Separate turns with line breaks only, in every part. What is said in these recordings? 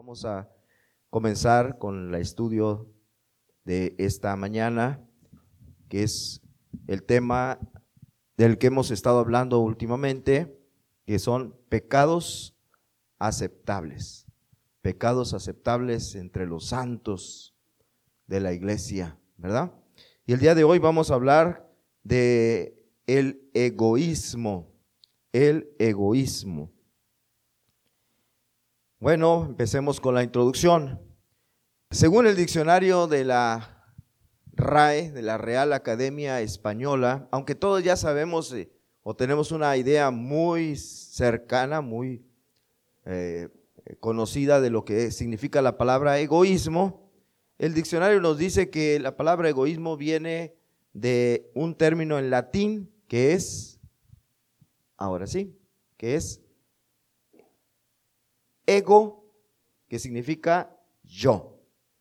Vamos a comenzar con el estudio de esta mañana, que es el tema del que hemos estado hablando últimamente, que son pecados aceptables. Pecados aceptables entre los santos de la iglesia, ¿verdad? Y el día de hoy vamos a hablar de el egoísmo. El egoísmo. Bueno, empecemos con la introducción. Según el diccionario de la RAE, de la Real Academia Española, aunque todos ya sabemos o tenemos una idea muy cercana, muy conocida de lo que significa la palabra egoísmo, el diccionario nos dice que la palabra egoísmo viene de un término en latín que es, ahora sí, que es ego, que significa yo.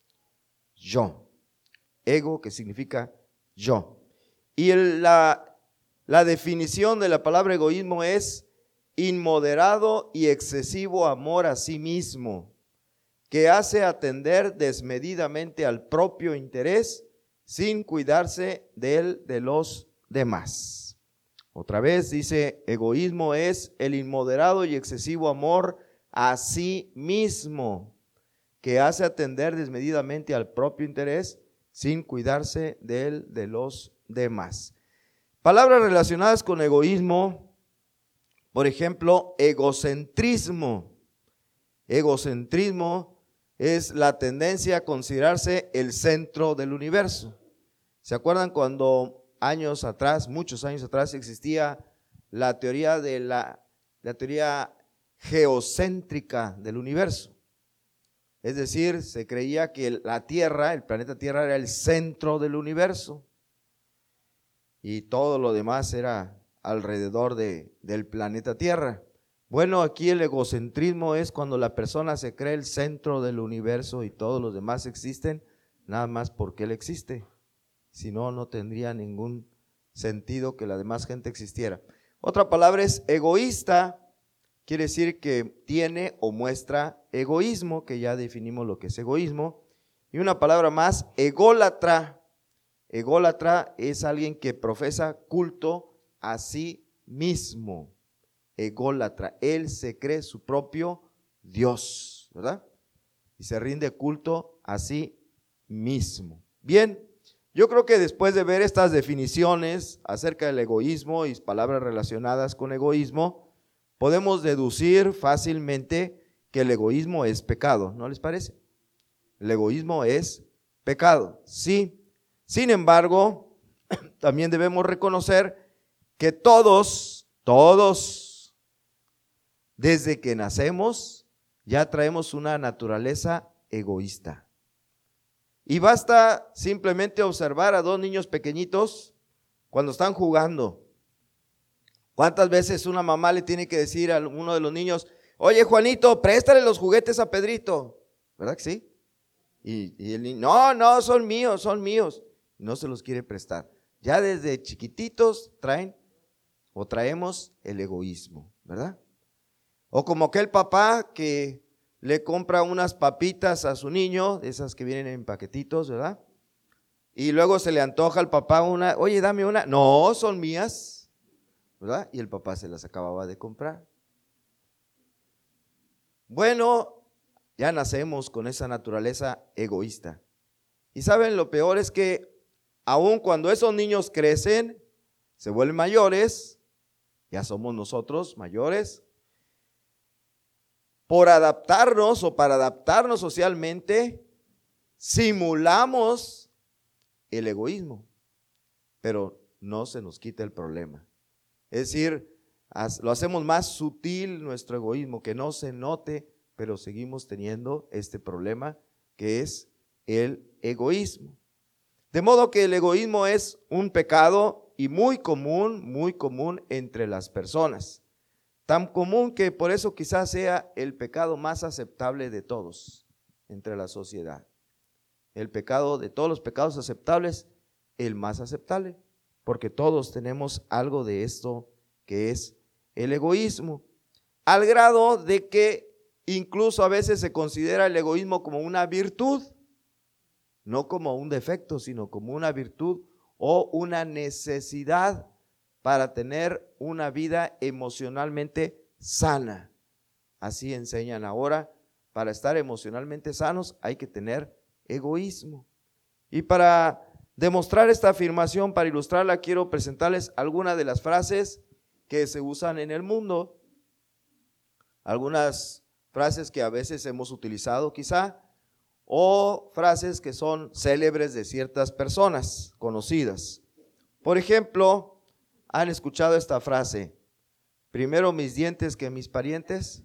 Yo. Ego, que significa yo. Y la definición de la palabra egoísmo es inmoderado y excesivo amor a sí mismo, que hace atender desmedidamente al propio interés sin cuidarse de los demás. Otra vez dice, egoísmo es el inmoderado y excesivo amor a sí mismo, que hace atender desmedidamente al propio interés sin cuidarse de los demás. Palabras relacionadas con egoísmo, por ejemplo, egocentrismo. Egocentrismo es la tendencia a considerarse el centro del universo. ¿Se acuerdan cuando años atrás, muchos años atrás, existía la teoría de la teoría geocéntrica del universo? Es decir, se creía que la Tierra, el planeta Tierra, era el centro del universo y todo lo demás era alrededor del planeta Tierra. Bueno, aquí el egocentrismo es cuando la persona se cree el centro del universo y todos los demás existen nada más porque él existe. Si no, no tendría ningún sentido que la demás gente existiera. Otra palabra es egoísta. Quiere decir que tiene o muestra egoísmo, que ya definimos lo que es egoísmo. Y una palabra más, ególatra. Ególatra es alguien que profesa culto a sí mismo. Ególatra, él se cree su propio Dios, ¿verdad? Y se rinde culto a sí mismo. Bien, yo creo que después de ver estas definiciones acerca del egoísmo y palabras relacionadas con egoísmo, podemos deducir fácilmente que el egoísmo es pecado, ¿no les parece? El egoísmo es pecado, sí. Sin embargo, también debemos reconocer que todos, desde que nacemos, ya traemos una naturaleza egoísta. Y basta simplemente observar a dos niños pequeñitos cuando están jugando. ¿Cuántas veces una mamá le tiene que decir a uno de los niños, oye Juanito, préstale los juguetes a Pedrito? ¿Verdad que sí? Y el niño, no, son míos. No se los quiere prestar. Ya desde chiquititos traemos el egoísmo, ¿verdad? O como aquel papá que le compra unas papitas a su niño, esas que vienen en paquetitos, ¿verdad? Y luego se le antoja al papá una, oye, dame una. No, son mías, ¿verdad? Y el papá se las acababa de comprar. Bueno, ya nacemos con esa naturaleza egoísta. Y saben, lo peor es que aun cuando esos niños crecen, se vuelven mayores, ya somos nosotros mayores, por adaptarnos o para adaptarnos socialmente, simulamos el egoísmo, pero no se nos quita el problema. Es decir, lo hacemos más sutil nuestro egoísmo, que no se note, pero seguimos teniendo este problema que es el egoísmo. De modo que el egoísmo es un pecado y muy común entre las personas. Tan común que por eso quizás sea el pecado más aceptable de todos entre la sociedad. El pecado de todos los pecados aceptables, el más aceptable, porque todos tenemos algo de esto que es el egoísmo, al grado de que Incluso a veces se considera el egoísmo como una virtud, no como un defecto, sino como una virtud o una necesidad para tener una vida emocionalmente sana. Así enseñan ahora, para estar emocionalmente sanos hay que tener egoísmo. Y para demostrar esta afirmación, para ilustrarla, quiero presentarles algunas de las frases que se usan en el mundo. Algunas frases que a veces hemos utilizado quizá, o frases que son célebres de ciertas personas conocidas. Por ejemplo, ¿han escuchado esta frase? Primero mis dientes que mis parientes.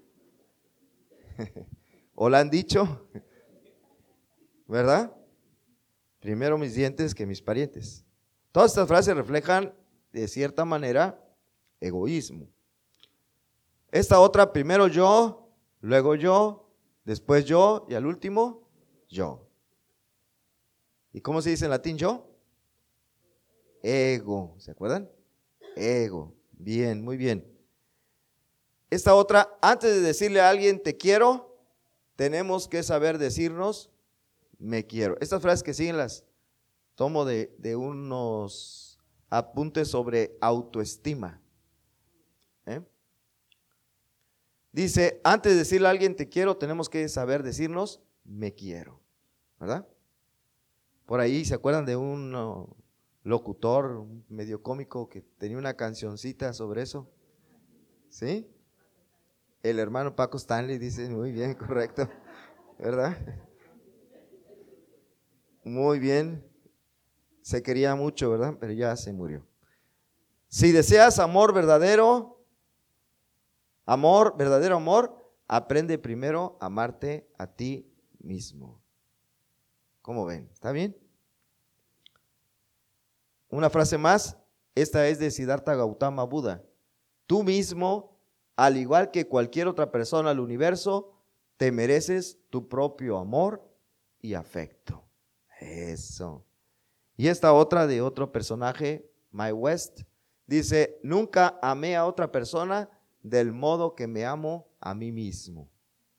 ¿O la han dicho? ¿Verdad? Primero mis dientes que mis parientes. Todas estas frases reflejan de cierta manera egoísmo. Esta otra, primero yo, luego yo, después yo y al último yo. ¿Y cómo se dice en latín yo? Ego, ¿se acuerdan? Ego, bien, muy bien. Esta otra, antes de decirle a alguien te quiero, tenemos que saber decirnos me quiero. Estas frases que siguen las tomo de unos apuntes sobre autoestima. Dice, antes de decirle a alguien te quiero, tenemos que saber decirnos me quiero, ¿verdad? Por ahí, ¿se acuerdan de un locutor medio cómico que tenía una cancioncita sobre eso? ¿Sí? El hermano Paco Stanley dice, muy bien, correcto, ¿verdad? Muy bien, se quería mucho, ¿verdad? Pero ya se murió. Si deseas verdadero amor, aprende primero a amarte a ti mismo. ¿Cómo ven? ¿Está bien? Una frase más, esta es de Siddhartha Gautama Buda. Tú mismo, al igual que cualquier otra persona al universo, te mereces tu propio amor y afecto. Eso. Y esta otra de otro personaje, Mae West, dice, nunca amé a otra persona del modo que me amo a mí mismo.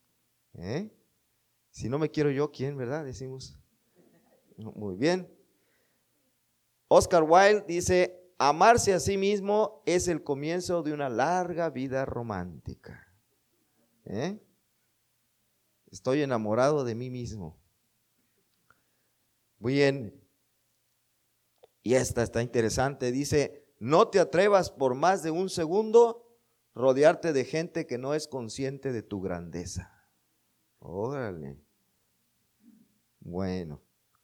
Si no me quiero yo, ¿quién, verdad? Decimos. Muy bien. Oscar Wilde dice, amarse a sí mismo es el comienzo de una larga vida romántica. Estoy enamorado de mí mismo. Muy bien. Y esta está interesante. Dice, no te atrevas por más de un segundo rodearte de gente que no es consciente de tu grandeza. Órale. Bueno.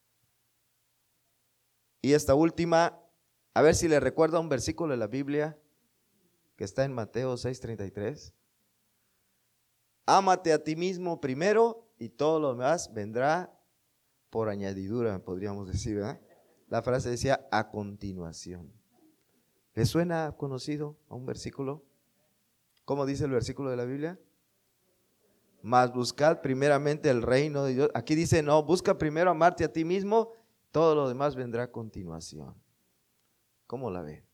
Y esta última, a ver si le recuerda un versículo de la Biblia que está en Mateo 6:33. Ámate a ti mismo primero y todo lo demás vendrá por añadidura, podríamos decir, ¿verdad? La frase decía a continuación. ¿Le suena conocido a un versículo? ¿Cómo dice el versículo de la Biblia? Mas buscad primeramente el reino de Dios. Aquí dice, no, busca primero amarte a ti mismo, todo lo demás vendrá a continuación. ¿Cómo la ven?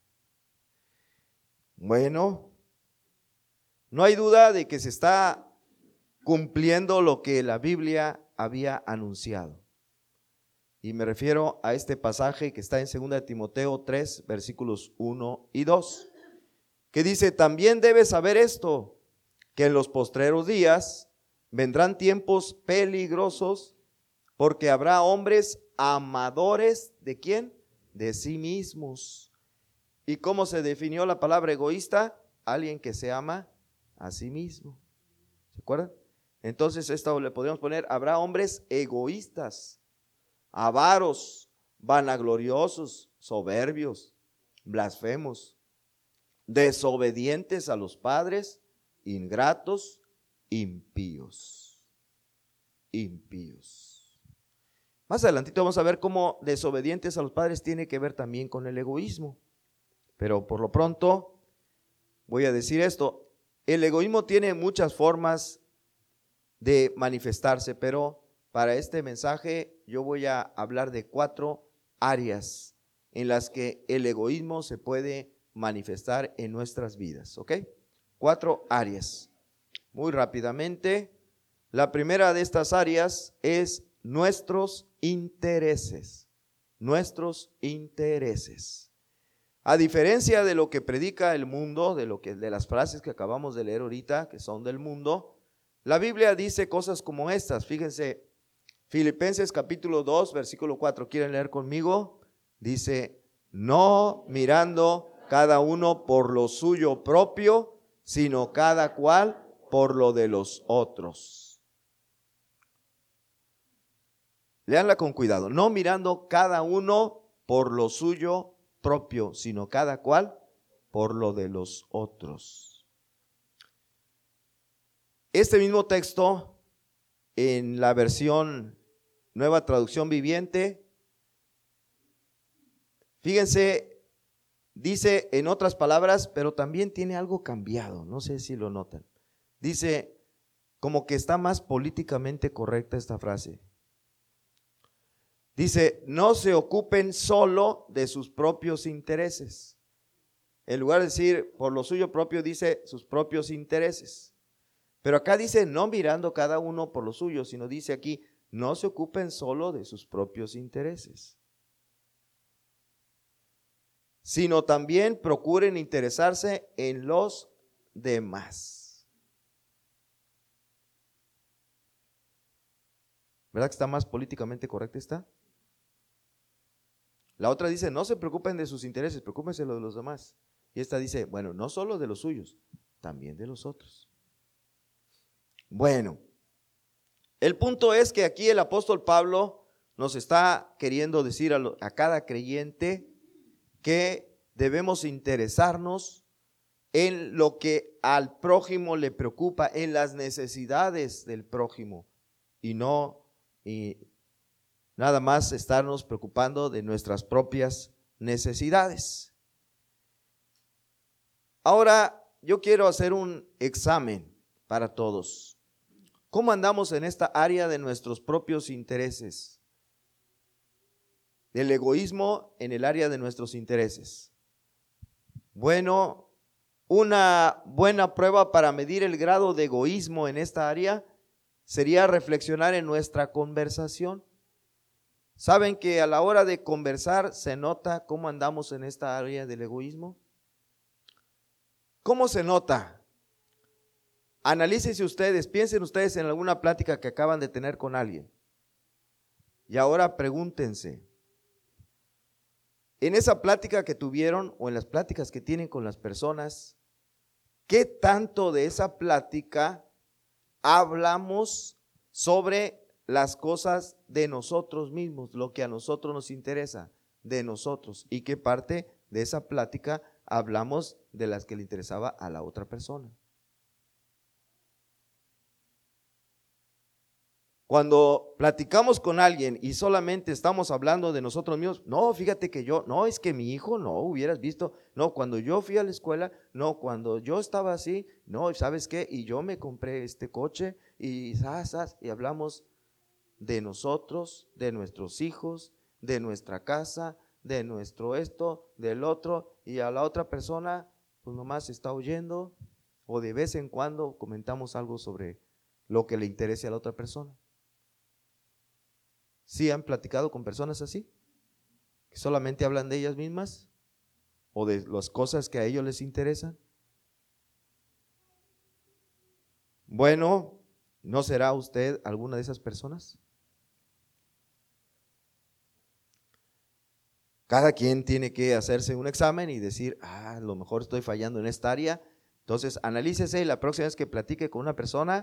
Bueno, no hay duda de que se está cumpliendo lo que la Biblia había anunciado. Y me refiero a este pasaje que está en 2 Timoteo 3, versículos 1 y 2, que dice, también debes saber esto, que en los postreros días vendrán tiempos peligrosos, porque habrá hombres amadores, ¿de quién? De sí mismos. ¿Y cómo se definió la palabra egoísta? Alguien que se ama a sí mismo. ¿Se acuerdan? Entonces esto le podríamos poner, habrá hombres egoístas, avaros, vanagloriosos, soberbios, blasfemos, desobedientes a los padres, ingratos, impíos. Más adelantito vamos a ver cómo desobedientes a los padres tiene que ver también con el egoísmo. Pero por lo pronto voy a decir esto, el egoísmo tiene muchas formas de manifestarse, pero para este mensaje yo voy a hablar de 4 áreas en las que el egoísmo se puede manifestar en nuestras vidas, ¿ok? 4 áreas. muy rápidamente. La primera de estas áreas es nuestros intereses. Nuestros intereses. A diferencia de lo que predica el mundo, de las frases que acabamos de leer ahorita, que son del mundo, la Biblia dice cosas como estas. Fíjense, Filipenses capítulo 2, versículo 4. ¿Quieren leer conmigo? Dice, no mirando cada uno por lo suyo propio, sino cada cual por lo de los otros. Léanla con cuidado. No mirando cada uno por lo suyo propio, sino cada cual por lo de los otros. Este mismo texto, en la versión Nueva Traducción Viviente, fíjense, dice en otras palabras, pero también tiene algo cambiado, no sé si lo notan. Dice, como que está más políticamente correcta esta frase. Dice, no se ocupen solo de sus propios intereses. En lugar de decir por lo suyo propio, dice sus propios intereses. Pero acá dice, no mirando cada uno por lo suyo, sino dice aquí, no se ocupen solo de sus propios intereses, sino también procuren interesarse en los demás. ¿Verdad que está más políticamente correcta esta? La otra dice, no se preocupen de sus intereses, preocúpense de los demás. Y esta dice, bueno, no solo de los suyos, también de los otros. Bueno, el punto es que aquí el apóstol Pablo nos está queriendo decir a cada creyente que debemos interesarnos en lo que al prójimo le preocupa, en las necesidades del prójimo, y nada más estarnos preocupando de nuestras propias necesidades. Ahora yo quiero hacer un examen para todos. ¿Cómo andamos en esta área de nuestros propios intereses? Del egoísmo en el área de nuestros intereses. Bueno, una buena prueba para medir el grado de egoísmo en esta área sería reflexionar en nuestra conversación. ¿Saben que a la hora de conversar se nota cómo andamos en esta área del egoísmo? ¿Cómo se nota? Analícense ustedes, piensen ustedes en alguna plática que acaban de tener con alguien. Y ahora pregúntense, en esa plática que tuvieron o en las pláticas que tienen con las personas, ¿qué tanto de esa plática hablamos sobre las cosas de nosotros mismos, lo que a nosotros nos interesa, de nosotros? ¿Y qué parte de esa plática hablamos de las que le interesaba a la otra persona? Cuando platicamos con alguien y solamente estamos hablando de nosotros mismos, no, fíjate que no, es que mi hijo, no, hubieras visto, no, cuando yo fui a la escuela, no, cuando yo estaba así, no, ¿sabes qué? Y yo me compré este coche y hablamos de nosotros, de nuestros hijos, de nuestra casa, de nuestro esto, del otro, y a la otra persona, pues nomás está oyendo, o de vez en cuando comentamos algo sobre lo que le interese a la otra persona. ¿Sí han platicado con personas así? ¿Que solamente hablan de ellas mismas? ¿O de las cosas que a ellos les interesan? Bueno, ¿no será usted alguna de esas personas? Cada quien tiene que hacerse un examen y decir, a lo mejor estoy fallando en esta área. Entonces, analícese y la próxima vez que platique con una persona,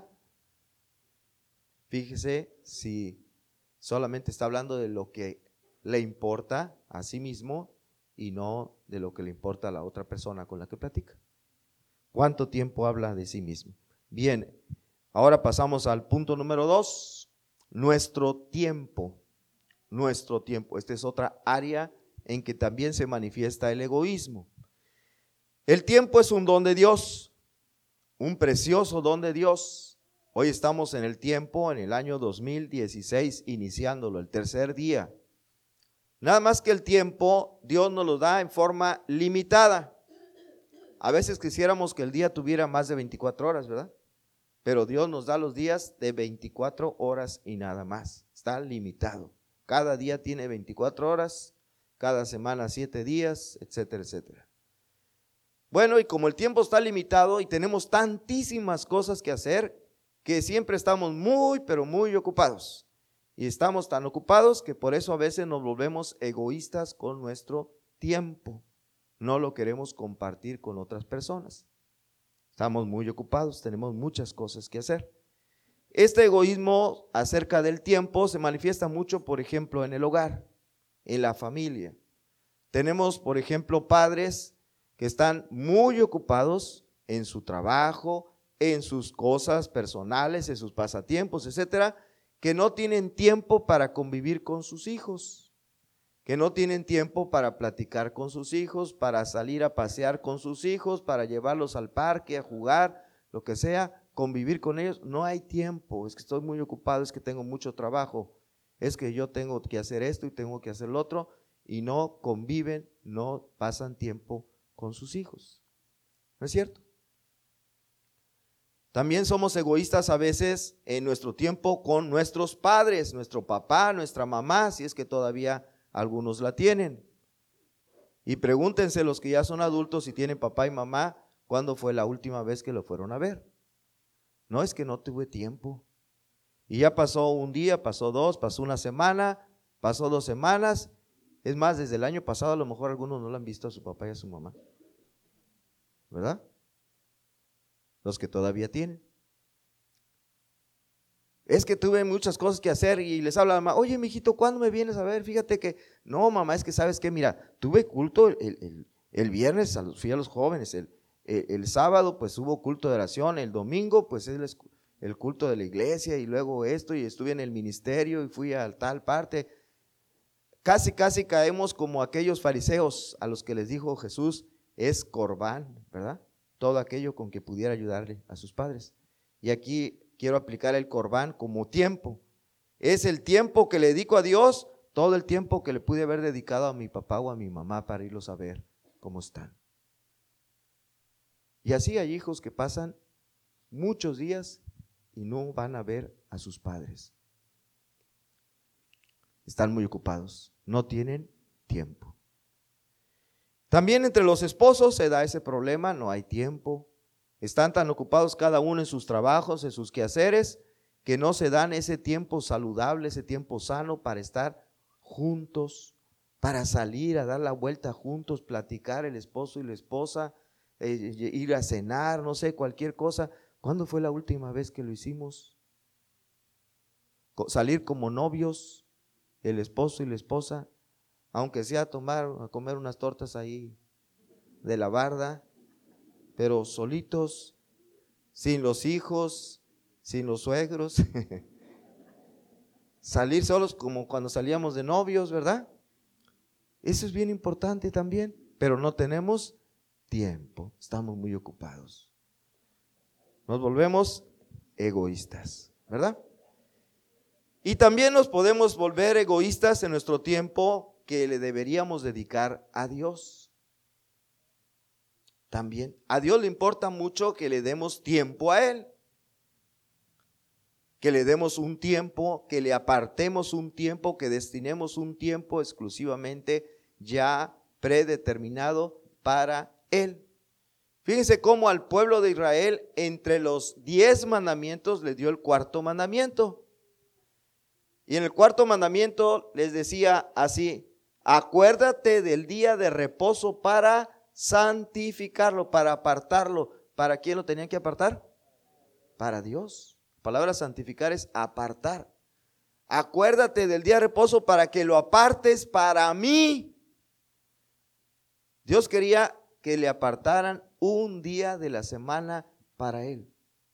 fíjese si solamente está hablando de lo que le importa a sí mismo y no de lo que le importa a la otra persona con la que platica. ¿Cuánto tiempo habla de sí mismo? Bien, ahora pasamos al punto número 2, nuestro tiempo. Nuestro tiempo. Esta es otra área en que también se manifiesta el egoísmo. El tiempo es un don de Dios, un precioso don de Dios. Hoy estamos en el tiempo, en el año 2016, iniciándolo, el tercer día. Nada más que el tiempo, Dios nos lo da en forma limitada. A veces quisiéramos que el día tuviera más de 24 horas, ¿verdad? pero Dios nos da los días de 24 horas y nada más. Está limitado. Cada día tiene 24 horas, cada semana 7 días, etcétera, etcétera. Bueno, y como el tiempo está limitado y tenemos tantísimas cosas que hacer, que siempre estamos muy, pero muy ocupados. Y estamos tan ocupados que por eso a veces nos volvemos egoístas con nuestro tiempo. No lo queremos compartir con otras personas. Estamos muy ocupados, tenemos muchas cosas que hacer. Este egoísmo acerca del tiempo se manifiesta mucho, por ejemplo, en el hogar, en la familia. Tenemos, por ejemplo, padres que están muy ocupados en su trabajo, en sus cosas personales, en sus pasatiempos, etcétera, que no tienen tiempo para convivir con sus hijos, que no tienen tiempo para platicar con sus hijos, para salir a pasear con sus hijos, para llevarlos al parque, a jugar, lo que sea, convivir con ellos. No hay tiempo, es que estoy muy ocupado, es que tengo mucho trabajo, es que yo tengo que hacer esto y tengo que hacer lo otro, y no conviven, no pasan tiempo con sus hijos. ¿No es cierto? También somos egoístas a veces en nuestro tiempo con nuestros padres, nuestro papá, nuestra mamá, si es que todavía algunos la tienen. Y pregúntense los que ya son adultos si tienen papá y mamá, ¿cuándo fue la última vez que lo fueron a ver? No, es que no tuve tiempo. Y ya pasó un día, pasó dos, pasó una semana, pasó 2 semanas. Es más, desde el año pasado a lo mejor algunos no lo han visto a su papá y a su mamá, ¿verdad? Los que todavía tienen. Es que tuve muchas cosas que hacer y les habla la mamá, oye, mijito, ¿cuándo me vienes a ver? Fíjate que, no, mamá, es que sabes que, mira, tuve culto el viernes, fui a los jóvenes, el sábado pues hubo culto de oración, el domingo pues es el culto de la iglesia y luego esto y estuve en el ministerio y fui a tal parte. Casi caemos como aquellos fariseos a los que les dijo Jesús, es corbán, ¿verdad? Todo aquello con que pudiera ayudarle a sus padres. Y aquí quiero aplicar el corbán como tiempo. Es el tiempo que le dedico a Dios, todo el tiempo que le pude haber dedicado a mi papá o a mi mamá para irlos a ver cómo están. Y así hay hijos que pasan muchos días y no van a ver a sus padres. Están muy ocupados, no tienen tiempo. También entre los esposos se da ese problema, no hay tiempo. Están tan ocupados cada uno en sus trabajos, en sus quehaceres, que no se dan ese tiempo saludable, ese tiempo sano para estar juntos, para salir a dar la vuelta juntos, platicar el esposo y la esposa, ir a cenar, no sé, cualquier cosa. ¿Cuándo fue la última vez que lo hicimos? Salir como novios, el esposo y la esposa, aunque sea a comer unas tortas ahí de la barda, pero solitos, sin los hijos, sin los suegros, salir solos como cuando salíamos de novios, ¿verdad? Eso es bien importante también, pero no tenemos tiempo, estamos muy ocupados. Nos volvemos egoístas, ¿verdad? Y también nos podemos volver egoístas en nuestro tiempo que le deberíamos dedicar a Dios. También a Dios le importa mucho que le demos tiempo a Él, que le demos un tiempo, que le apartemos un tiempo, que destinemos un tiempo exclusivamente ya predeterminado para Él. Fíjense cómo al pueblo de Israel entre los 10 mandamientos le dio el 4.º mandamiento. Y en el 4.º mandamiento les decía así: acuérdate del día de reposo para santificarlo, para apartarlo. ¿Para quién lo tenían que apartar? Para Dios. La palabra santificar es apartar. Acuérdate del día de reposo para que lo apartes para mí. Dios quería que le apartaran un día de la semana para Él.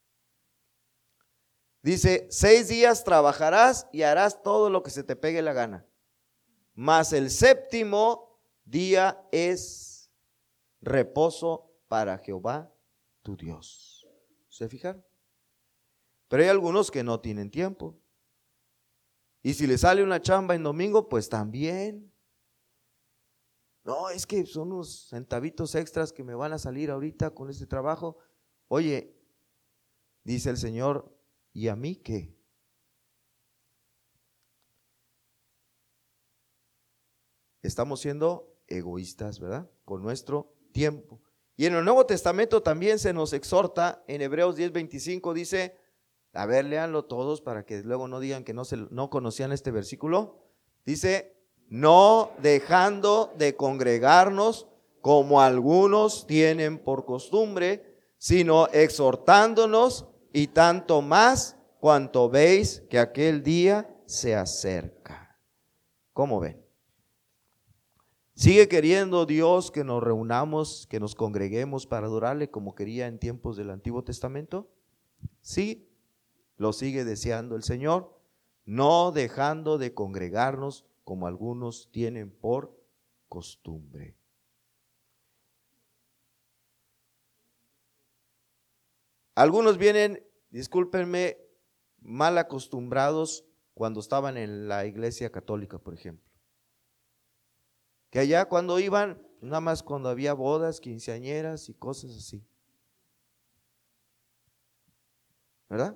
Dice, 6 días trabajarás y harás todo lo que se te pegue la gana. Mas el 7.º día es reposo para Jehová tu Dios. ¿Se fijan? Pero hay algunos que no tienen tiempo. Y si le sale una chamba en domingo, pues también. No, es que son unos centavitos extras que me van a salir ahorita con este trabajo. Oye, Dice el Señor, ¿y a mí qué? Estamos siendo egoístas, ¿verdad? Con nuestro tiempo. Y en el Nuevo Testamento también se nos exhorta, en Hebreos 10:25 dice, a ver, léanlo todos para que luego no digan que no conocían este versículo. Dice, no dejando de congregarnos como algunos tienen por costumbre, sino exhortándonos, y tanto más cuanto veis que aquel día se acerca. ¿Cómo ven? ¿Sigue queriendo Dios que nos reunamos, que nos congreguemos para adorarle como quería en tiempos del Antiguo Testamento? Sí, lo sigue deseando el Señor, no dejando de congregarnos como algunos tienen por costumbre. Algunos vienen, discúlpenme, mal acostumbrados cuando estaban en la iglesia católica, por ejemplo. Que allá cuando iban, nada más cuando había bodas, quinceañeras y cosas así. ¿Verdad?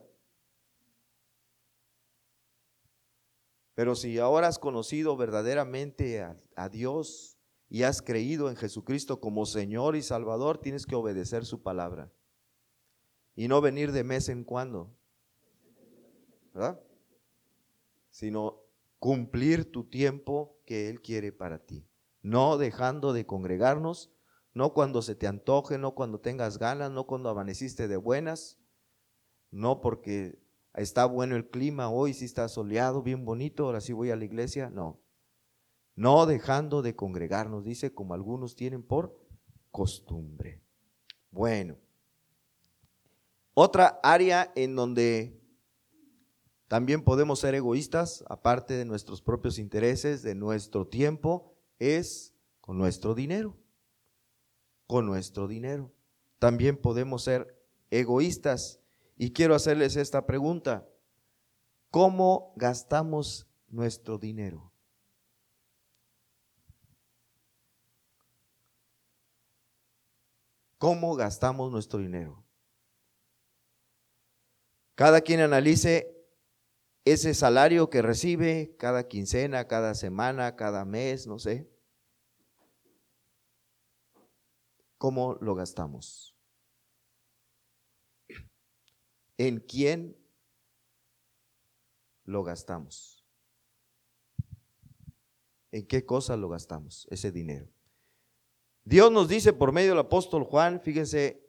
Pero si ahora has conocido verdaderamente a Dios y has creído en Jesucristo como Señor y Salvador, tienes que obedecer su palabra. Y no venir de mes en cuando, ¿verdad? Sino cumplir tu tiempo que Él quiere para ti. No dejando de congregarnos, no cuando se te antoje, no cuando tengas ganas, no cuando amaneciste de buenas, no porque está bueno el clima, hoy sí está soleado, bien bonito, ahora sí voy a la iglesia, no. No dejando de congregarnos, dice, como algunos tienen por costumbre. Bueno, otra área en donde también podemos ser egoístas, aparte de nuestros propios intereses, de nuestro tiempo, es con nuestro dinero. Con nuestro dinero. También podemos ser egoístas. Y quiero hacerles esta pregunta: ¿cómo gastamos nuestro dinero? ¿Cómo gastamos nuestro dinero? Cada quien analice ese salario que recibe cada quincena, cada semana, cada mes, no sé. ¿Cómo lo gastamos? ¿En quién lo gastamos? ¿En qué cosa lo gastamos ese dinero? Dios nos dice por medio del apóstol Juan, fíjense,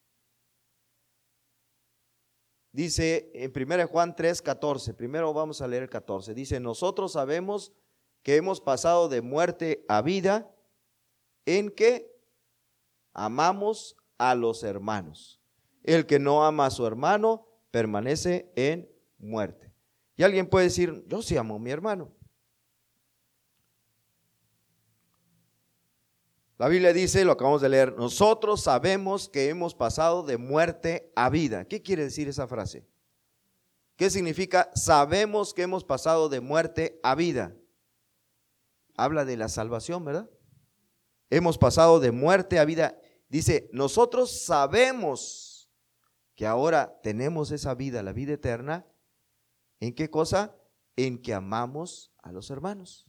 dice en 1 Juan 3:14, primero vamos a leer el 14, dice, nosotros sabemos que hemos pasado de muerte a vida en que amamos a los hermanos. El que no ama a su hermano permanece en muerte. Y alguien puede decir, yo sí amo a mi hermano. La Biblia dice, lo acabamos de leer, nosotros sabemos que hemos pasado de muerte a vida. ¿Qué quiere decir esa frase? ¿Qué significa sabemos que hemos pasado de muerte a vida? Habla de la salvación, ¿verdad? Hemos pasado de muerte a vida. Dice, nosotros sabemos que ahora tenemos esa vida, la vida eterna. ¿En qué cosa? En que amamos a los hermanos.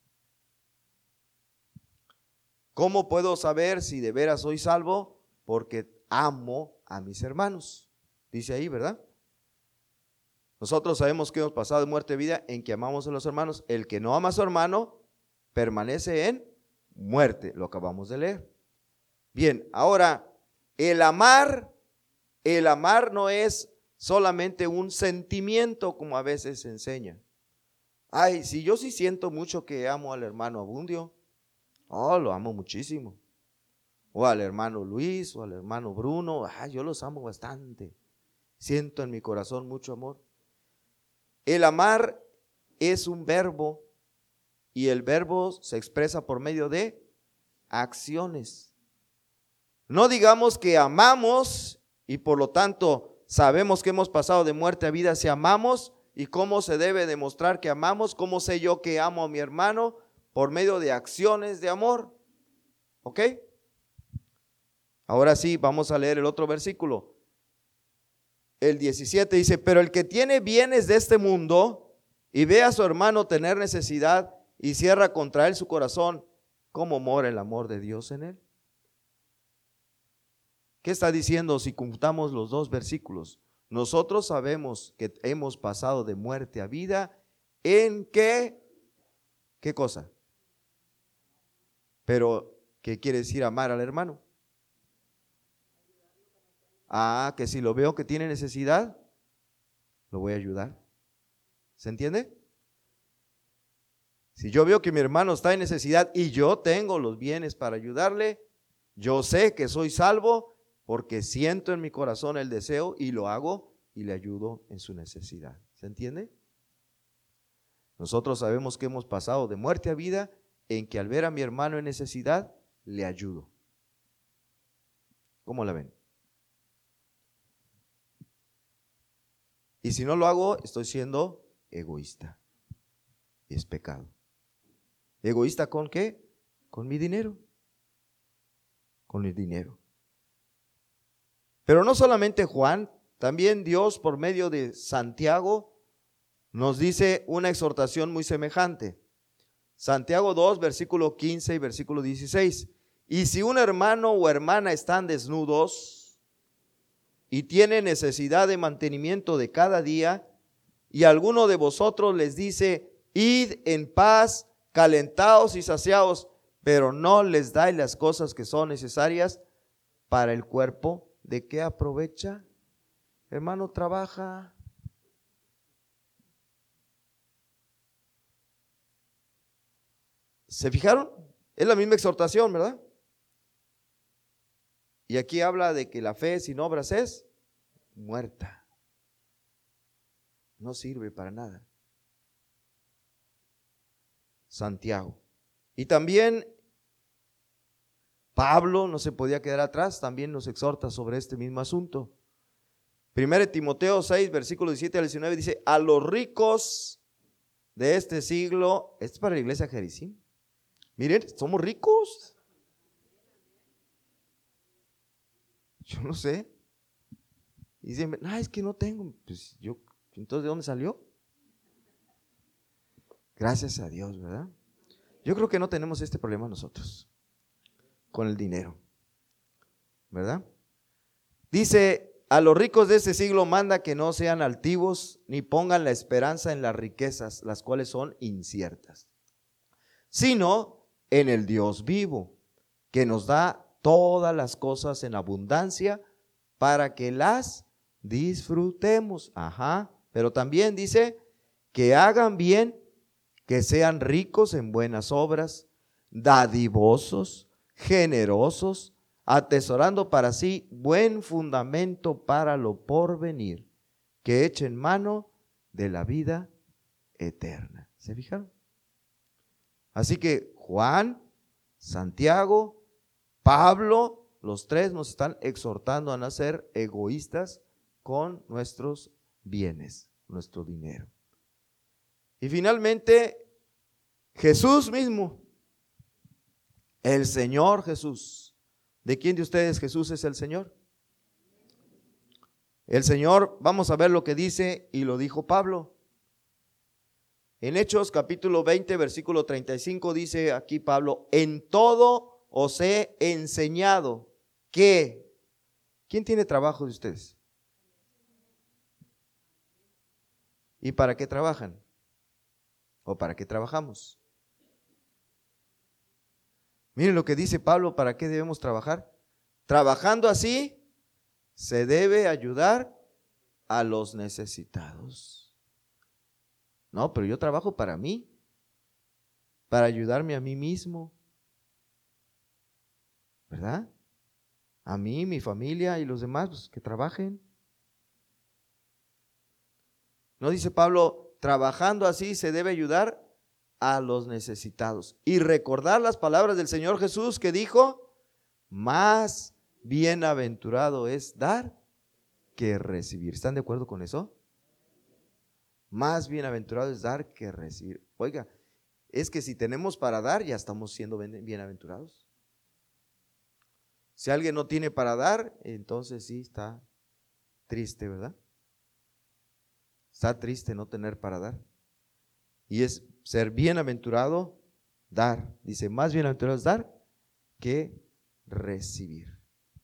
¿Cómo puedo saber si de veras soy salvo? Porque amo a mis hermanos. Dice ahí, ¿verdad? Nosotros sabemos que hemos pasado de muerte a vida en que amamos a los hermanos. El que no ama a su hermano permanece en muerte. Lo acabamos de leer. Bien, ahora, el amar no es solamente un sentimiento como a veces se enseña. Ay, si yo sí siento mucho que amo al hermano Abundio, lo amo muchísimo. O al hermano Luis, o al hermano Bruno, yo los amo bastante. Siento en mi corazón mucho amor. El amar es un verbo y el verbo se expresa por medio de acciones. No digamos que amamos y por lo tanto sabemos que hemos pasado de muerte a vida si amamos. ¿Y cómo se debe demostrar que amamos? ¿Cómo sé yo que amo a mi hermano? Por medio de acciones de amor. ¿Ok? Ahora sí, vamos a leer el otro versículo. el 17 dice, pero el que tiene bienes de este mundo y ve a su hermano tener necesidad y cierra contra él su corazón, ¿cómo mora el amor de Dios en él? ¿Qué está diciendo si juntamos los dos versículos? Nosotros sabemos que hemos pasado de muerte a vida en ¿qué cosa? Pero, ¿qué quiere decir amar al hermano? Que si lo veo que tiene necesidad, lo voy a ayudar. ¿Se entiende? Si yo veo que mi hermano está en necesidad y yo tengo los bienes para ayudarle, yo sé que soy salvo porque siento en mi corazón el deseo y lo hago y le ayudo en su necesidad. ¿Se entiende? Nosotros sabemos que hemos pasado de muerte a vida en que al ver a mi hermano en necesidad, le ayudo. ¿Cómo la ven? Y si no lo hago, estoy siendo egoísta. Y es pecado. ¿Egoísta con qué? Con mi dinero. Con el dinero. Pero no solamente Juan, también Dios por medio de Santiago nos dice una exhortación muy semejante. Santiago 2, versículo 15 y versículo 16. Y si un hermano o hermana están desnudos y tienen necesidad de mantenimiento de cada día, y alguno de vosotros les dice, id en paz, calentaos y saciaos, pero no les dais las cosas que son necesarias para el cuerpo, ¿de qué aprovecha? Hermano, trabaja. ¿Se fijaron? Es la misma exhortación, ¿verdad? Y aquí habla de que la fe sin obras es muerta. No sirve para nada. Santiago. Y también Pablo no se podía quedar atrás, también nos exhorta sobre este mismo asunto. 1 Timoteo 6, versículo 17 al 19 dice, a los ricos de este siglo, esto es para la iglesia Jericín. Miren, somos ricos. Yo no sé. Y dicen, es que no tengo. Pues yo, entonces, ¿de dónde salió? Gracias a Dios, ¿verdad? Yo creo que no tenemos este problema nosotros con el dinero, ¿verdad? Dice, a los ricos de este siglo manda que no sean altivos ni pongan la esperanza en las riquezas, las cuales son inciertas, sino en el Dios vivo, que nos da todas las cosas en abundancia para que las disfrutemos. Pero también dice que hagan bien, que sean ricos en buenas obras, dadivosos, generosos, atesorando para sí buen fundamento para lo porvenir, que echen mano de la vida eterna. ¿Se fijaron? Así que Juan, Santiago, Pablo, los tres nos están exhortando a no ser egoístas con nuestros bienes, nuestro dinero. Y finalmente, Jesús mismo, el Señor Jesús. ¿De quién de ustedes Jesús es el Señor? El Señor, vamos a ver lo que dice y lo dijo Pablo. En Hechos capítulo 20, versículo 35 dice aquí Pablo, en todo os he enseñado que, ¿quién tiene trabajo de ustedes? ¿Y para qué trabajan? ¿O para qué trabajamos? Miren lo que dice Pablo, ¿para qué debemos trabajar? Trabajando así, se debe ayudar a los necesitados. No, pero yo trabajo para mí, para ayudarme a mí mismo, ¿verdad? A mí, mi familia y los demás, pues, que trabajen. No dice Pablo, trabajando así se debe ayudar a los necesitados. Y recordar las palabras del Señor Jesús que dijo, más bienaventurado es dar que recibir. ¿Están de acuerdo con eso? Más bienaventurado es dar que recibir. Oiga, es que si tenemos para dar, ya estamos siendo bienaventurados. Si alguien no tiene para dar, entonces sí está triste, ¿verdad? Está triste no tener para dar. Y es ser bienaventurado, dar. Dice, más bienaventurado es dar que recibir.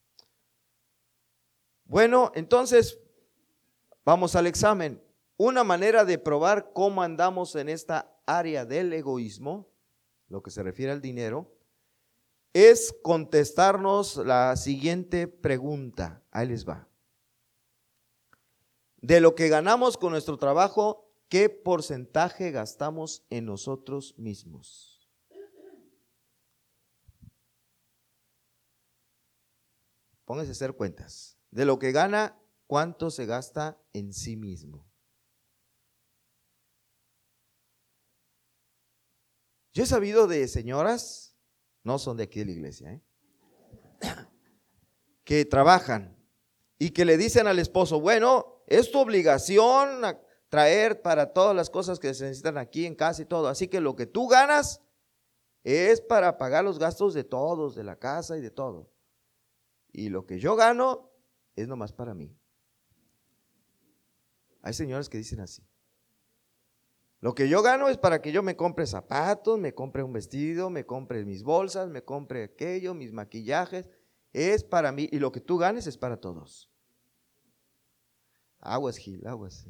Bueno, entonces vamos al examen. Una manera de probar cómo andamos en esta área del egoísmo, lo que se refiere al dinero, es contestarnos la siguiente pregunta. Ahí les va. De lo que ganamos con nuestro trabajo, ¿qué porcentaje gastamos en nosotros mismos? Pónganse a hacer cuentas. De lo que gana, ¿cuánto se gasta en sí mismo? Yo he sabido de señoras, no son de aquí de la iglesia, que trabajan y que le dicen al esposo, bueno, es tu obligación traer para todas las cosas que se necesitan aquí en casa y todo, así que lo que tú ganas es para pagar los gastos de todos, de la casa y de todo, y lo que yo gano es nomás para mí. Hay señores que dicen así. Lo que yo gano es para que yo me compre zapatos, me compre un vestido, me compre mis bolsas, me compre aquello, mis maquillajes, es para mí, y lo que tú ganes es para todos. Aguas, Gil, aguas.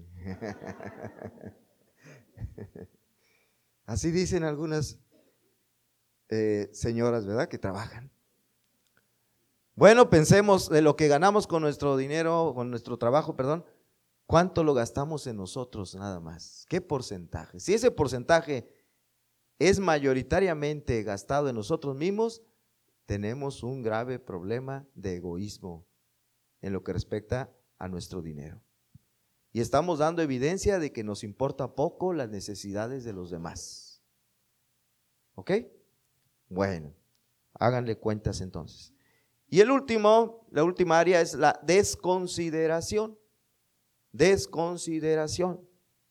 Así dicen algunas señoras, ¿verdad? Que trabajan. Bueno, pensemos de lo que ganamos con nuestro dinero, con nuestro trabajo, perdón. ¿Cuánto lo gastamos en nosotros nada más? ¿Qué porcentaje? Si ese porcentaje es mayoritariamente gastado en nosotros mismos, tenemos un grave problema de egoísmo en lo que respecta a nuestro dinero. Y estamos dando evidencia de que nos importa poco las necesidades de los demás. ¿Ok? Bueno, háganle cuentas entonces. Y la última área es la desconsideración. Desconsideración.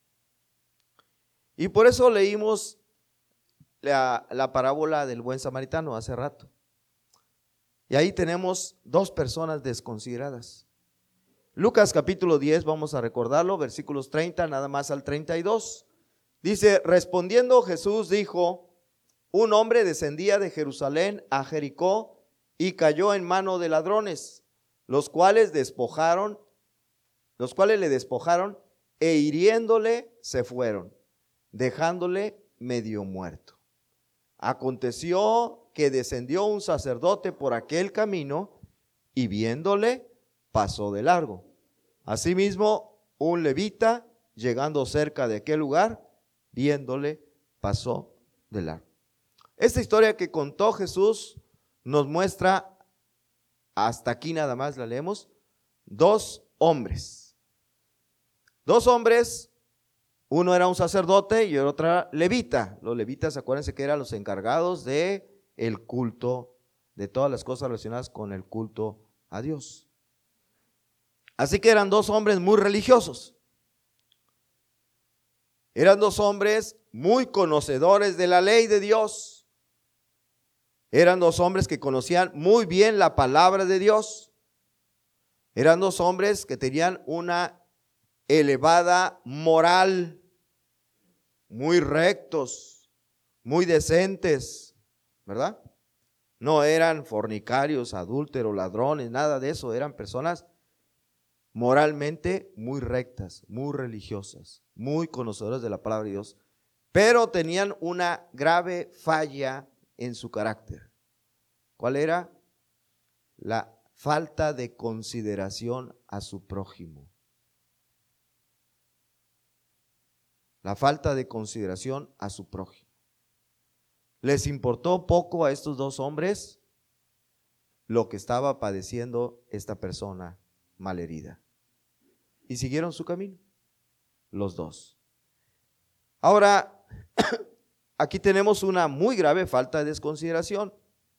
Y por eso leímos la parábola del buen samaritano hace rato. Y ahí tenemos dos personas desconsideradas. Lucas capítulo 10, vamos a recordarlo, versículos 30 nada más al 32. Dice, respondiendo Jesús dijo, un hombre descendía de Jerusalén a Jericó y cayó en mano de ladrones, los cuales le despojaron e hiriéndole se fueron, dejándole medio muerto. Aconteció que descendió un sacerdote por aquel camino y viéndole pasó de largo. Asimismo, un levita, llegando cerca de aquel lugar, viéndole pasó de largo. Esta historia que contó Jesús nos muestra, hasta aquí nada más la leemos, dos hombres. Dos hombres, uno era un sacerdote y el otro era levita. Los levitas, acuérdense que eran los encargados de el culto, de todas las cosas relacionadas con el culto a Dios. Así que eran dos hombres muy religiosos. Eran dos hombres muy conocedores de la ley de Dios. Eran dos hombres que conocían muy bien la palabra de Dios. Eran dos hombres que tenían una elevada moral, muy rectos, muy decentes, ¿verdad? No eran fornicarios, adúlteros, ladrones, nada de eso. Eran personas moralmente muy rectas, muy religiosas, muy conocedoras de la palabra de Dios, pero tenían una grave falla en su carácter. ¿Cuál era? La falta de consideración a su prójimo. La falta de consideración a su prójimo. Les importó poco a estos dos hombres lo que estaba padeciendo esta persona malherida. Y siguieron su camino, los dos. Ahora, aquí tenemos una muy grave falta de desconsideración,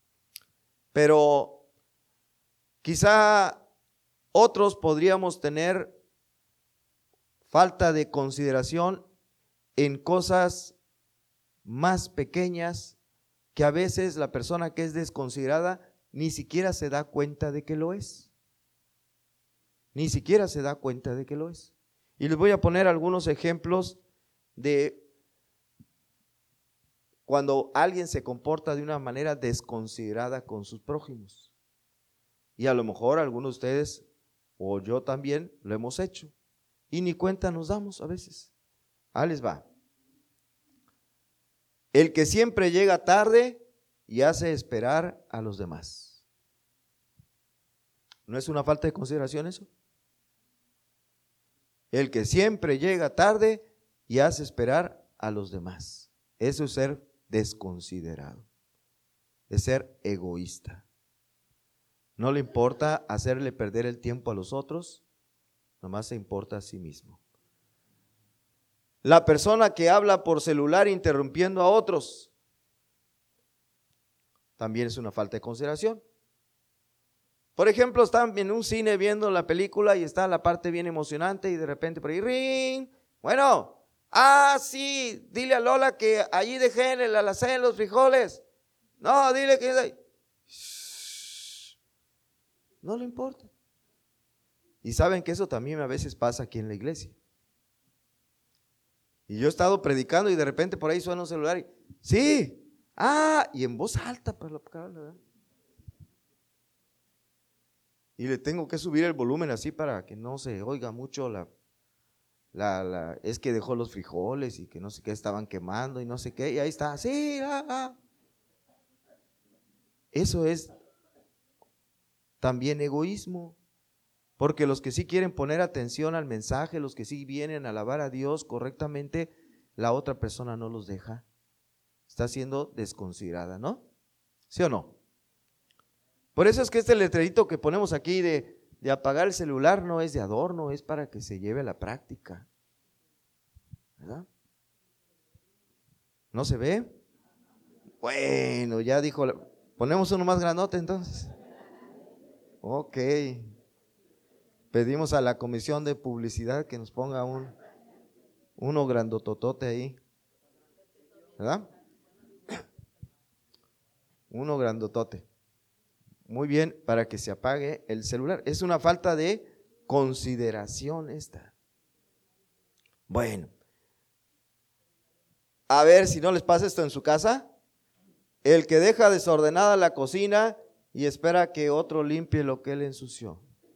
pero quizá otros podríamos tener falta de consideración en cosas más pequeñas que a veces la persona que es desconsiderada ni siquiera se da cuenta de que lo es. Ni siquiera se da cuenta de que lo es. Y les voy a poner algunos ejemplos de cuando alguien se comporta de una manera desconsiderada con sus prójimos. Y a lo mejor algunos de ustedes o yo también lo hemos hecho. Y ni cuenta nos damos a veces. Ahí les va. El que siempre llega tarde y hace esperar a los demás. ¿No es una falta de consideración eso? El que siempre llega tarde y hace esperar a los demás. Eso es ser desconsiderado. Es ser egoísta. No le importa hacerle perder el tiempo a los otros, nomás se importa a sí mismo. La persona que habla por celular interrumpiendo a otros, también es una falta de consideración. Por ejemplo, están en un cine viendo la película y está la parte bien emocionante y de repente por ahí, ring, bueno, sí, dile a Lola que allí dejé en el alacén los frijoles. No, dile que no le importa. Y saben que eso también a veces pasa aquí en la iglesia. Y yo he estado predicando y de repente por ahí suena un celular y, sí, y en voz alta para la ¿verdad? Y le tengo que subir el volumen así para que no se oiga mucho es que dejó los frijoles y que no sé qué estaban quemando y no sé qué, y ahí está, sí, Eso es también egoísmo, porque los que sí quieren poner atención al mensaje, los que sí vienen a alabar a Dios correctamente, la otra persona no los deja. Está siendo desconsiderada, ¿no? ¿Sí o no? Por eso es que este letrerito que ponemos aquí de apagar el celular no es de adorno, es para que se lleve a la práctica, ¿verdad? ¿No se ve? Bueno, ya dijo, ponemos uno más grandote entonces. Ok. Pedimos a la comisión de publicidad que nos ponga uno grandototote ahí, ¿verdad? Uno grandotote. Muy bien, para que se apague el celular. Es una falta de consideración esta. Bueno, a ver si no les pasa esto en su casa. El que deja desordenada la cocina y espera que otro limpie lo que él ensució.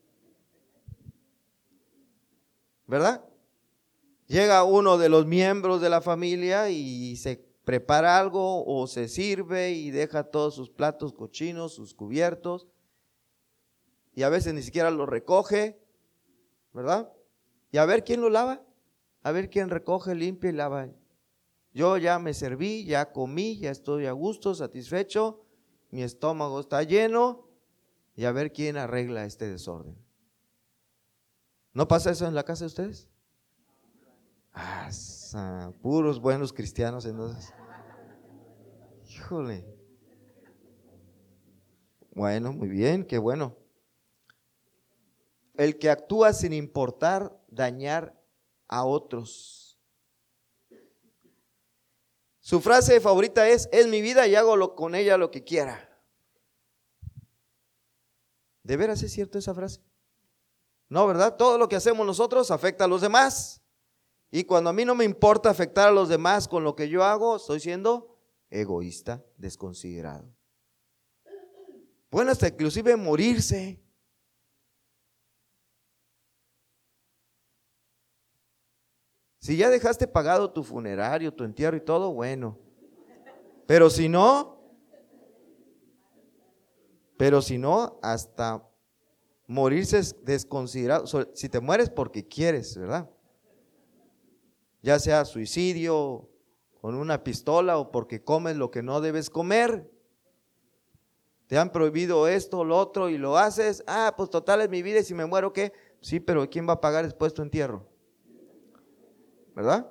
¿Verdad? Llega uno de los miembros de la familia y se prepara algo o se sirve y deja todos sus platos cochinos, sus cubiertos, y a veces ni siquiera los recoge, ¿verdad? Y a ver quién lo lava, a ver quién recoge, limpia y lava. Yo ya me serví, ya comí, ya estoy a gusto, satisfecho, mi estómago está lleno, y a ver quién arregla este desorden. ¿No pasa eso en la casa de ustedes? Puros buenos cristianos entonces. Híjole. Bueno, muy bien, qué bueno. El que actúa sin importar dañar a otros. Su frase favorita es mi vida y hago con ella lo que quiera. ¿De veras es cierto esa frase? No, ¿verdad? Todo lo que hacemos nosotros afecta a los demás. Y cuando a mí no me importa afectar a los demás con lo que yo hago, estoy siendo egoísta, desconsiderado. Bueno, hasta inclusive morirse. Si ya dejaste pagado tu funerario, tu entierro y todo, bueno. Pero si no, hasta morirse es desconsiderado. Si te mueres porque quieres, ¿verdad? Ya sea suicidio, con una pistola o porque comes lo que no debes comer. Te han prohibido esto, lo otro y lo haces. Pues total es mi vida y si me muero, ¿qué? Sí, pero ¿quién va a pagar después tu entierro? ¿Verdad?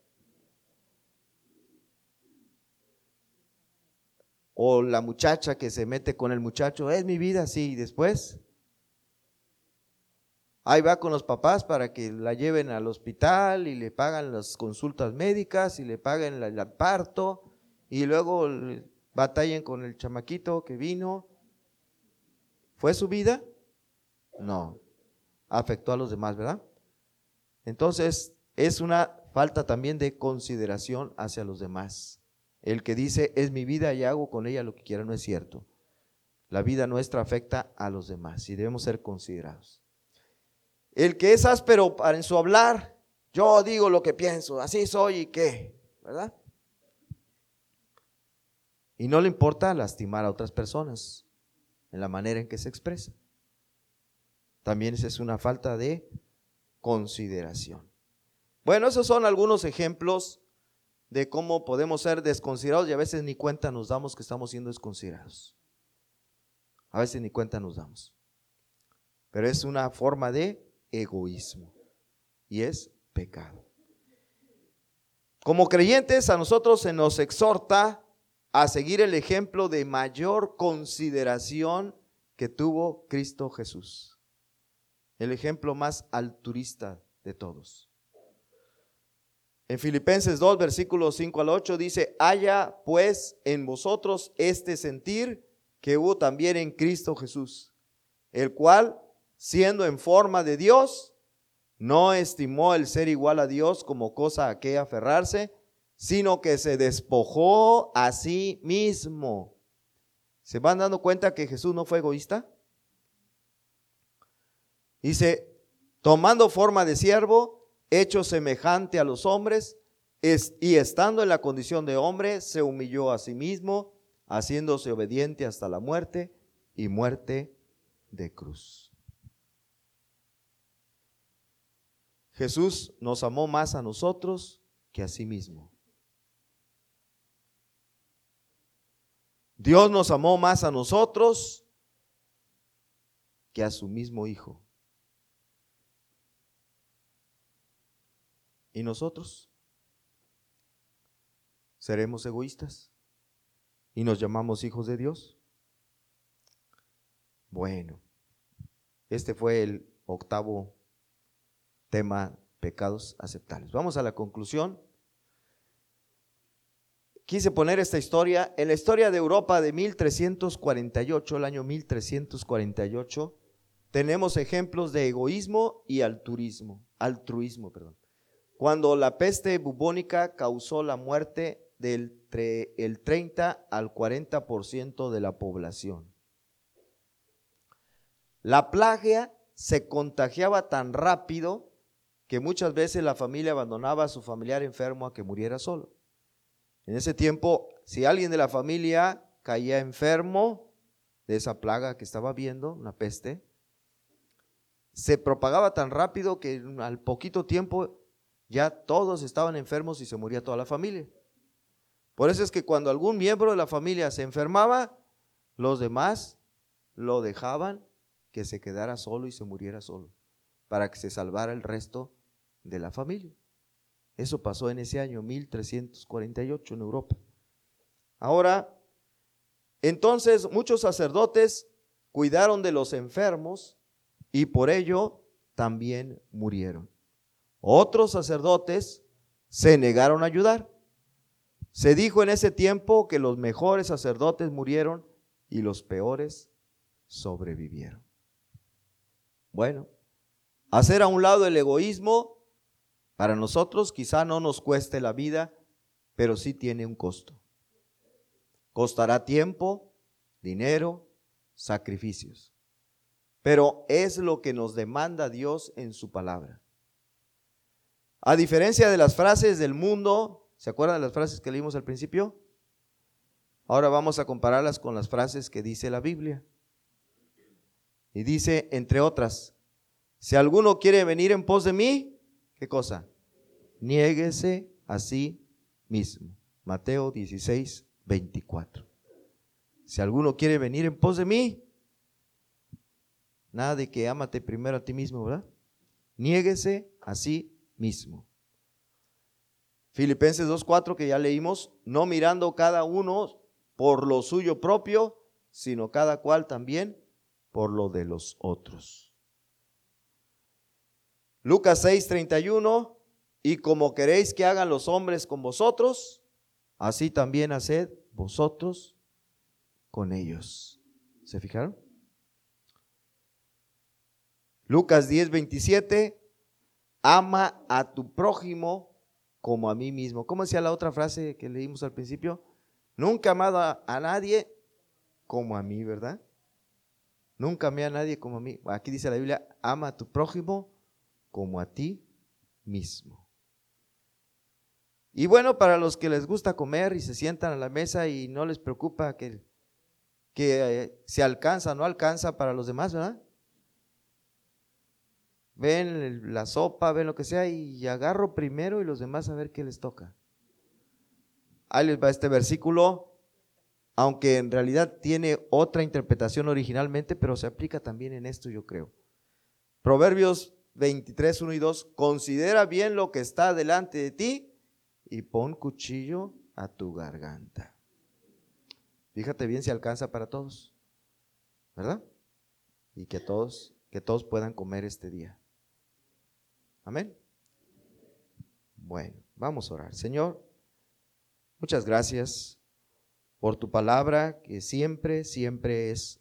O la muchacha que se mete con el muchacho, es mi vida, sí, y después ahí va con los papás para que la lleven al hospital y le pagan las consultas médicas y le paguen el parto y luego batallen con el chamaquito que vino. ¿Fue su vida? No, afectó a los demás, ¿verdad? Entonces es una falta también de consideración hacia los demás. El que dice es mi vida y hago con ella lo que quiera no es cierto. La vida nuestra afecta a los demás y debemos ser considerados. El que es áspero en su hablar, yo digo lo que pienso, así soy y qué, ¿verdad? Y no le importa lastimar a otras personas en la manera en que se expresa. También esa es una falta de consideración. Bueno, esos son algunos ejemplos de cómo podemos ser desconsiderados y a veces ni cuenta nos damos que estamos siendo desconsiderados. A veces ni cuenta nos damos. Pero es una forma de egoísmo y es pecado. Como creyentes a nosotros se nos exhorta a seguir el ejemplo de mayor consideración que tuvo Cristo Jesús. El ejemplo más altruista de todos. En Filipenses 2, versículos 5 al 8 dice: haya pues en vosotros este sentir que hubo también en Cristo Jesús, el cual, siendo en forma de Dios, no estimó el ser igual a Dios como cosa a que aferrarse, sino que se despojó a sí mismo. ¿Se van dando cuenta que Jesús no fue egoísta? Dice, tomando forma de siervo, hecho semejante a los hombres, y estando en la condición de hombre, se humilló a sí mismo, haciéndose obediente hasta la muerte y muerte de cruz. Jesús nos amó más a nosotros que a sí mismo. Dios nos amó más a nosotros que a su mismo Hijo. ¿Y nosotros? ¿Seremos egoístas? ¿Y nos llamamos hijos de Dios? Bueno, este fue el octavo tema, pecados aceptables. Vamos a la conclusión. Quise poner esta historia, en la historia de Europa de 1348, el año 1348, tenemos ejemplos de egoísmo y altruismo. Cuando la peste bubónica causó la muerte del el 30 al 40% de la población. La plaga se contagiaba tan rápido que muchas veces la familia abandonaba a su familiar enfermo a que muriera solo. En ese tiempo, si alguien de la familia caía enfermo de esa plaga que estaba viendo, una peste, se propagaba tan rápido que al poquito tiempo ya todos estaban enfermos y se moría toda la familia. Por eso es que cuando algún miembro de la familia se enfermaba, los demás lo dejaban que se quedara solo y se muriera solo, para que se salvara el resto de la familia. Eso pasó en ese año 1348 en Europa. Ahora, entonces muchos sacerdotes cuidaron de los enfermos y por ello también murieron. Otros sacerdotes se negaron a ayudar. Se dijo en ese tiempo que los mejores sacerdotes murieron y los peores sobrevivieron. Bueno, hacer a un lado el egoísmo para nosotros quizá no nos cueste la vida, pero sí tiene un costo. Costará tiempo, dinero, sacrificios. Pero es lo que nos demanda Dios en su palabra. A diferencia de las frases del mundo, ¿se acuerdan de las frases que leímos al principio? Ahora vamos a compararlas con las frases que dice la Biblia. Y dice, entre otras, si alguno quiere venir en pos de mí, ¿qué cosa? Niéguese a sí mismo. Mateo 16, 24. Si alguno quiere venir en pos de mí, nada de que ámate primero a ti mismo, ¿verdad? Niéguese a sí mismo. Filipenses 2:4 que ya leímos, no mirando cada uno por lo suyo propio, sino cada cual también por lo de los otros. Lucas 6:31, y como queréis que hagan los hombres con vosotros, así también haced vosotros con ellos. ¿Se fijaron? Lucas 10:27, ama a tu prójimo como a mí mismo. ¿Cómo decía la otra frase que leímos al principio? Nunca he amado a nadie como a mí, ¿verdad? Nunca amé a nadie como a mí. Aquí dice la Biblia, ama a tu prójimo como a ti mismo. Y bueno, para los que les gusta comer y se sientan a la mesa y no les preocupa que se alcanza o no alcanza para los demás, ¿verdad? Ven la sopa, ven lo que sea y agarro primero y los demás a ver qué les toca. Ahí les va este versículo, aunque en realidad tiene otra interpretación originalmente, pero se aplica también en esto, yo creo. Proverbios 23, 1 y 2, considera bien lo que está delante de ti y pon cuchillo a tu garganta. Fíjate bien si alcanza para todos, ¿verdad? Y que todos puedan comer este día. Amén. Bueno, vamos a orar. Señor, muchas gracias por tu palabra que siempre, siempre es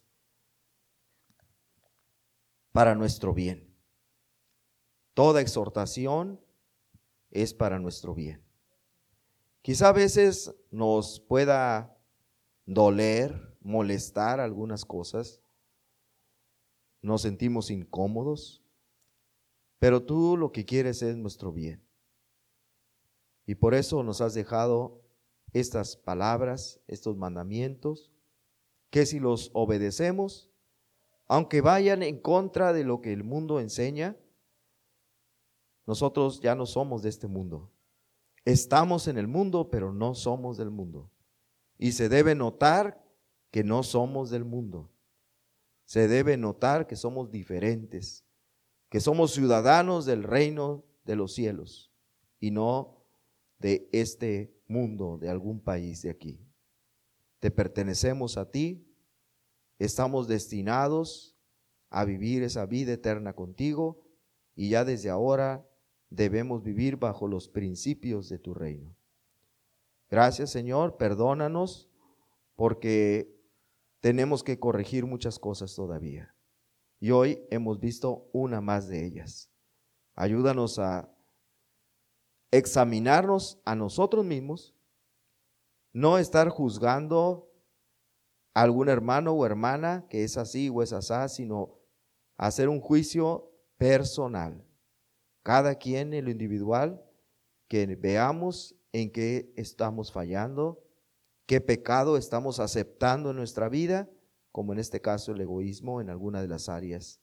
para nuestro bien. Toda exhortación es para nuestro bien. Quizá a veces nos pueda doler, molestar algunas cosas, nos sentimos incómodos, pero tú lo que quieres es nuestro bien. Y por eso nos has dejado estas palabras, estos mandamientos, que si los obedecemos, aunque vayan en contra de lo que el mundo enseña, nosotros ya no somos de este mundo. Estamos en el mundo, pero no somos del mundo. Y se debe notar que no somos del mundo. Se debe notar que somos diferentes, que somos ciudadanos del reino de los cielos y no de este mundo, de algún país de aquí. Te pertenecemos a ti, estamos destinados a vivir esa vida eterna contigo y ya desde ahora debemos vivir bajo los principios de tu reino. Gracias, Señor, perdónanos porque tenemos que corregir muchas cosas todavía. Y hoy hemos visto una más de ellas. Ayúdanos a examinarnos a nosotros mismos, no estar juzgando a algún hermano o hermana que es así o es asá, sino hacer un juicio personal. Cada quien en lo individual, que veamos en qué estamos fallando, qué pecado estamos aceptando en nuestra vida, como en este caso el egoísmo en alguna de las áreas,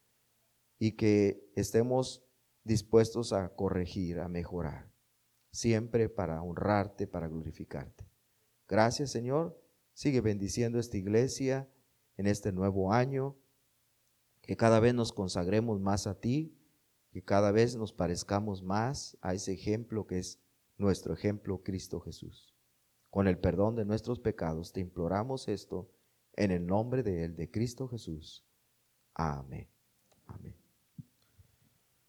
y que estemos dispuestos a corregir, a mejorar, siempre para honrarte, para glorificarte. Gracias, Señor. Sigue bendiciendo esta iglesia en este nuevo año, que cada vez nos consagremos más a ti, que cada vez nos parezcamos más a ese ejemplo que es nuestro ejemplo, Cristo Jesús. Con el perdón de nuestros pecados te imploramos esto en el nombre de Él, de Cristo Jesús. Amén. Amén.